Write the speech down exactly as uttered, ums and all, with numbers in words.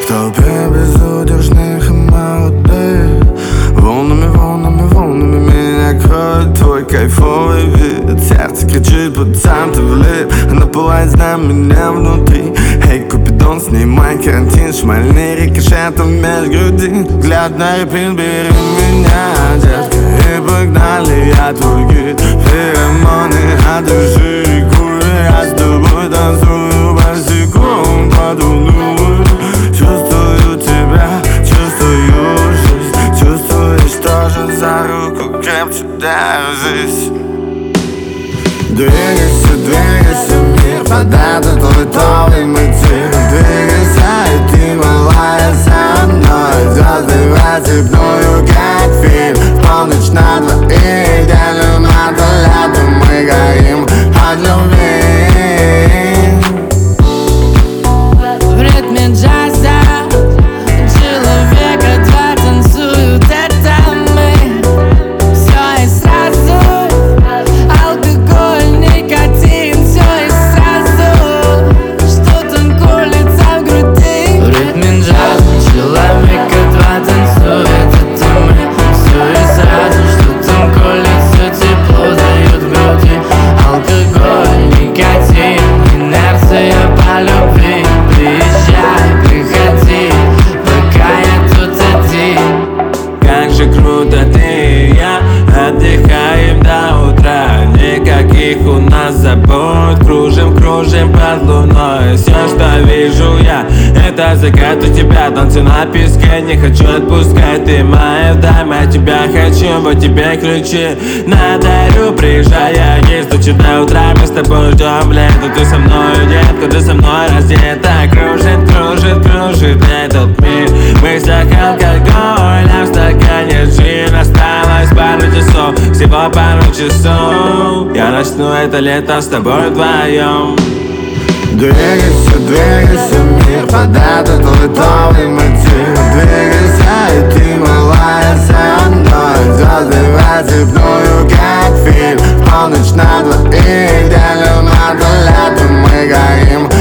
В толпе безудержных и молодых, волнами, волнами, волнами меня кроет твой кайфовый вид. Сердце кричит, пацан, ты влип, она пылает, знай меня внутри. Эй, Купидон, снимай карантин, шмальни рикошетом меж груди. Взгляд на репин, бери меня, детка, и погнали, я твой гид. Феромоны от души рекую, я с тобой танцую, босиком подулную. Чувствую тебя, чувствую жизнь, чувствуешь тоже, за руку крепче держись. Двигайся, двигайся, мир подает твой новый мотив. Двигайся, и ты малая со мной. Звезды в оцепную, как фильм. В полночь на двоих, делим над летом, мы горим от любви. В ритме джаза человека два танцуют, это мы. Все и сразу, алкоголь, никотин, все и сразу. Что там колется в груди? В ритме джаза человека два танцуют, это мы. Все и сразу, что там колется, тепло дает в груди. Алкоголь, никотин, инерция по любви. Приезжай, приходи, пока я тут один. Как же круто ты и я отдыхаем до утра. Никаких у нас забот, кружим, кружим под луной. Все, что вижу я, это закат у тебя. Танцы на песке, не хочу отпускать. Ты моя дама, я тебя хочу, вот тебе ключи на дарю. Приезжай, я не стучу до утра. Мы с тобой ждем лето, ты со мной, детка, ты со мной раздета. Кружит, кружит, кружит этот мир. В мыслях алкоголь, а в стакане джин. Осталось пару часов, всего пару часов. Я начну это лето с тобой вдвоем. Двигайся, двигайся, мир подает твой новый мотив. Двигайся, и ты малая со мной. Звезды в оцепную, как фильм. В полночь на двоих, делим над летом, мы горим